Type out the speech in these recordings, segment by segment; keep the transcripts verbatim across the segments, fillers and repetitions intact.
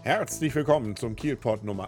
Herzlich willkommen zum Kielpot Nummer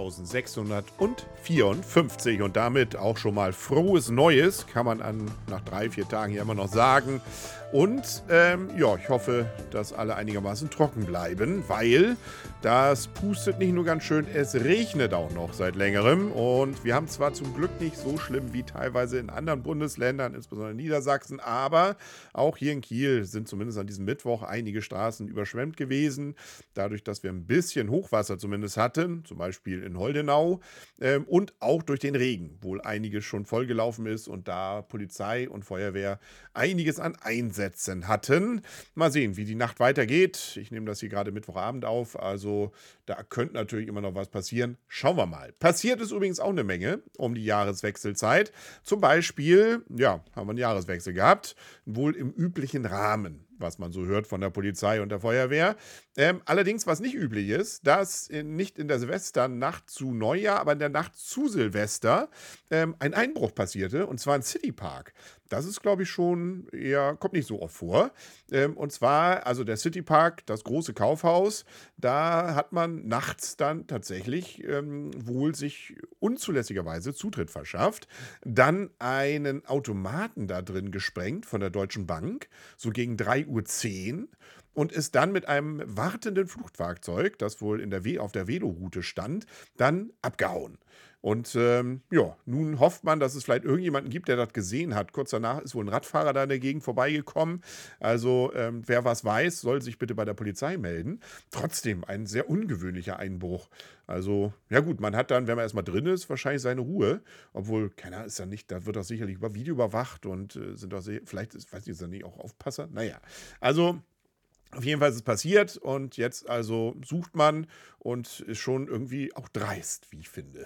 eintausendsechshundertvierundfünfzig und damit auch schon mal frohes Neues, kann man an, nach drei, vier Tagen ja immer noch sagen. Und ähm, ja, ich hoffe, dass alle einigermaßen trocken bleiben, weil das pustet nicht nur ganz schön, es regnet auch noch seit längerem. Und wir haben zwar zum Glück nicht so schlimm wie teilweise in anderen Bundesländern, insbesondere in Niedersachsen, aber auch hier in Kiel sind zumindest an diesem Mittwoch einige Straßen überschwemmt gewesen. Dadurch, dass wir ein bisschen Hochwasser zumindest hatten, zum Beispiel in Holdenau, ähm, und auch durch den Regen wohl einiges schon vollgelaufen ist und da Polizei und Feuerwehr einiges an Einsätzen hatten. Mal sehen, wie die Nacht weitergeht. Ich nehme das hier gerade Mittwochabend auf, also da könnte natürlich immer noch was passieren. Schauen wir mal. Passiert ist übrigens auch eine Menge um die Jahreswechselzeit. Zum Beispiel, ja, haben wir einen Jahreswechsel gehabt, wohl im üblichen Rahmen, was man so hört von der Polizei und der Feuerwehr. Ähm, allerdings, was nicht üblich ist, dass in, nicht in der Silvesternacht zu Neujahr, aber in der Nacht zu Silvester ähm, ein Einbruch passierte, und zwar im Citypark. Das ist, glaube ich, schon eher, kommt nicht so oft vor. Ähm, und zwar, also der Citypark, das große Kaufhaus, da hat man nachts dann tatsächlich ähm, wohl sich unzulässigerweise Zutritt verschafft, dann einen Automaten da drin gesprengt von der Deutschen Bank, so gegen drei Uhr zehn, und ist dann mit einem wartenden Fluchtfahrzeug, das wohl in der We auf der Veloroute stand, dann abgehauen. Und ähm, ja, nun hofft man, dass es vielleicht irgendjemanden gibt, der das gesehen hat. Kurz danach ist wohl ein Radfahrer da in der Gegend vorbeigekommen. Also ähm, wer was weiß, soll sich bitte bei der Polizei melden. Trotzdem ein sehr ungewöhnlicher Einbruch. Also, ja gut, man hat dann, wenn man erstmal drin ist, wahrscheinlich seine Ruhe. Obwohl, keiner ist ja nicht, da wird das sicherlich über Video überwacht und äh, sind doch, sehr, vielleicht, ist, weiß ich, ist da nicht auch Aufpasser? Naja, also auf jeden Fall ist es passiert und jetzt also sucht man und ist schon irgendwie auch dreist, wie ich finde.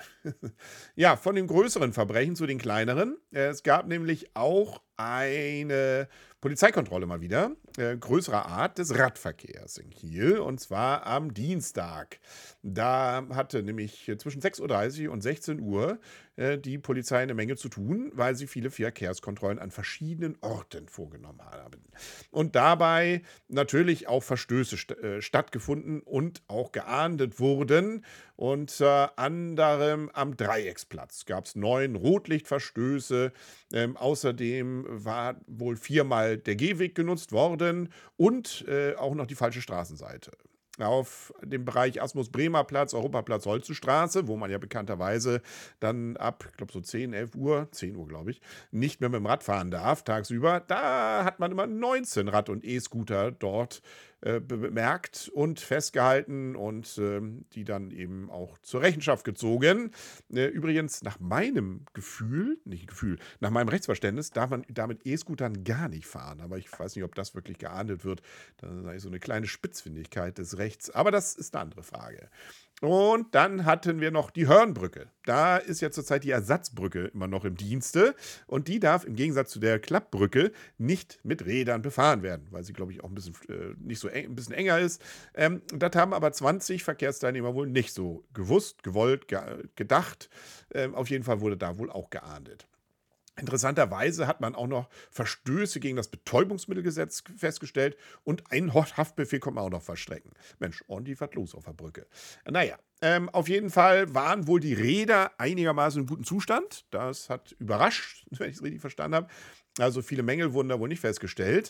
Ja, von den größeren Verbrechen zu den kleineren. Äh, Es gab nämlich auch eine Polizeikontrolle mal wieder, äh, größerer Art des Radverkehrs in Kiel, und zwar am Dienstag. Da hatte nämlich zwischen sechs Uhr dreißig und sechzehn Uhr äh, die Polizei eine Menge zu tun, weil sie viele Verkehrskontrollen an verschiedenen Orten vorgenommen haben. Und dabei natürlich auch Verstöße st äh, stattgefunden und auch geahndet wurden. Unter anderem am Dreiecksplatz gab es neun Rotlichtverstöße. Ähm, außerdem war wohl viermal der Gehweg genutzt worden und äh, auch noch die falsche Straßenseite. Auf dem Bereich Asmus-Bremer-Platz, Europaplatz, Holzestraße, wo man ja bekannterweise dann ab, ich glaube so zehn, elf Uhr, zehn Uhr glaube ich, nicht mehr mit dem Rad fahren darf tagsüber. Da hat man immer neunzehn Rad- und E-Scooter dort äh, be- bemerkt und festgehalten und ähm, die dann eben auch zur Rechenschaft gezogen. Äh, übrigens, nach meinem Gefühl, nicht Gefühl, nach meinem Rechtsverständnis darf man damit E-Scootern gar nicht fahren. Aber ich weiß nicht, ob das wirklich geahndet wird. Das ist eigentlich so eine kleine Spitzfindigkeit des Rechts. Aber das ist eine andere Frage. Und dann hatten wir noch die Hörnbrücke. Da ist ja zurzeit die Ersatzbrücke immer noch im Dienste. Und die darf im Gegensatz zu der Klappbrücke nicht mit Rädern befahren werden, weil sie, glaube ich, auch ein bisschen äh, nicht so eng, ein bisschen enger ist. Ähm, das haben aber zwanzig Verkehrsteilnehmer wohl nicht so gewusst, gewollt, ge gedacht. Ähm, auf jeden Fall wurde da wohl auch geahndet. Interessanterweise hat man auch noch Verstöße gegen das Betäubungsmittelgesetz festgestellt und einen Haftbefehl konnte man auch noch verstrecken. Mensch, ordentlich was los auf der Brücke. Naja, ähm, auf jeden Fall waren wohl die Räder einigermaßen in gutem Zustand. Das hat überrascht, wenn ich es richtig verstanden habe. Also viele Mängel wurden da wohl nicht festgestellt.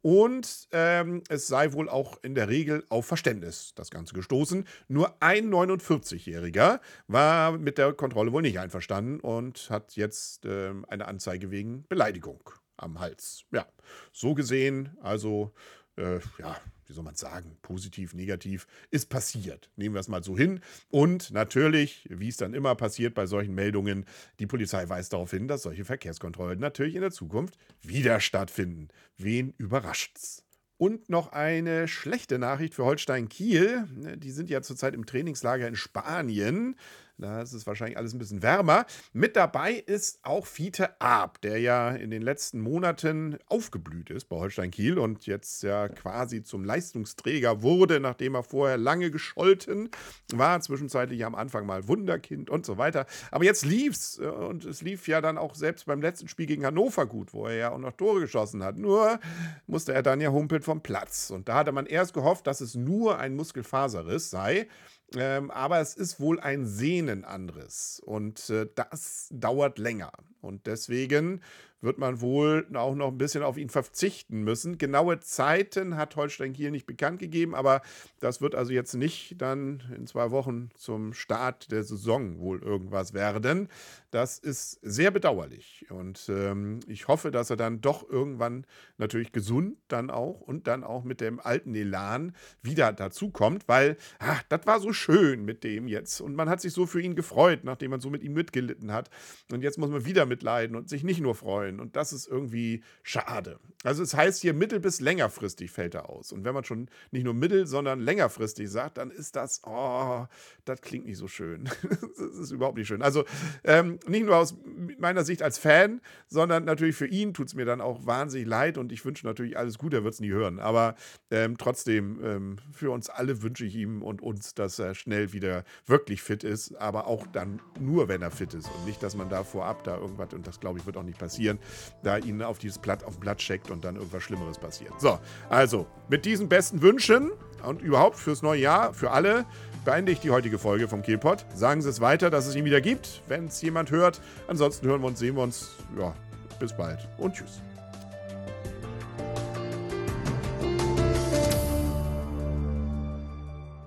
Und ähm, es sei wohl auch in der Regel auf Verständnis das Ganze gestoßen. Nur ein neunundvierzig-Jähriger war mit der Kontrolle wohl nicht einverstanden und hat jetzt ähm, eine Anzeige wegen Beleidigung am Hals. Ja, so gesehen, also, äh, ja, wie soll man sagen, positiv, negativ, ist passiert. Nehmen wir es mal so hin. Und natürlich, wie es dann immer passiert bei solchen Meldungen, die Polizei weist darauf hin, dass solche Verkehrskontrollen natürlich in der Zukunft wieder stattfinden. Wen überrascht's? Und noch eine schlechte Nachricht für Holstein Kiel. Die sind ja zurzeit im Trainingslager in Spanien. Da ist es wahrscheinlich alles ein bisschen wärmer. Mit dabei ist auch Fiete Arp, der ja in den letzten Monaten aufgeblüht ist bei Holstein Kiel und jetzt ja quasi zum Leistungsträger wurde, nachdem er vorher lange gescholten war. Zwischenzeitlich am Anfang mal Wunderkind und so weiter. Aber jetzt lief's äh, und es lief ja dann auch selbst beim letzten Spiel gegen Hannover gut, wo er ja auch noch Tore geschossen hat. Nur musste er dann ja humpeln vom Platz. Und da hatte man erst gehofft, dass es nur ein Muskelfaserriss sei. Ähm, aber es ist wohl ein Sehnenanriss und äh, das dauert länger. Und deswegen wird man wohl auch noch ein bisschen auf ihn verzichten müssen. Genaue Zeiten hat Holstein Kiel nicht bekannt gegeben, aber das wird also jetzt nicht dann in zwei Wochen zum Start der Saison wohl irgendwas werden. Das ist sehr bedauerlich und ähm, ich hoffe, dass er dann doch irgendwann natürlich gesund dann auch und dann auch mit dem alten Elan wieder dazukommt, weil ach, das war so schön mit dem jetzt und man hat sich so für ihn gefreut, nachdem man so mit ihm mitgelitten hat und jetzt muss man wieder mitleiden und sich nicht nur freuen und das ist irgendwie schade. Also es heißt hier mittel- bis längerfristig fällt er aus und wenn man schon nicht nur mittel-, sondern längerfristig sagt, dann ist das, oh, das klingt nicht so schön. Das ist überhaupt nicht schön. Also ähm, nicht nur aus meiner Sicht als Fan, sondern natürlich für ihn tut es mir dann auch wahnsinnig leid und ich wünsche natürlich alles Gute, er wird es nie hören, aber ähm, trotzdem, ähm, für uns alle wünsche ich ihm und uns, dass er schnell wieder wirklich fit ist, aber auch dann nur, wenn er fit ist und nicht, dass man da vorab da irgendwas, und das glaube ich wird auch nicht passieren, da ihn auf dieses Blatt, auf dem Blatt checkt und dann irgendwas Schlimmeres passiert. So, also mit diesen besten Wünschen und überhaupt fürs neue Jahr, für alle, beende ich die heutige Folge vom Kielpot. Sagen Sie es weiter, dass es ihn wieder gibt, wenn es jemand hört. Ansonsten hören wir uns, sehen wir uns. Ja, bis bald und tschüss.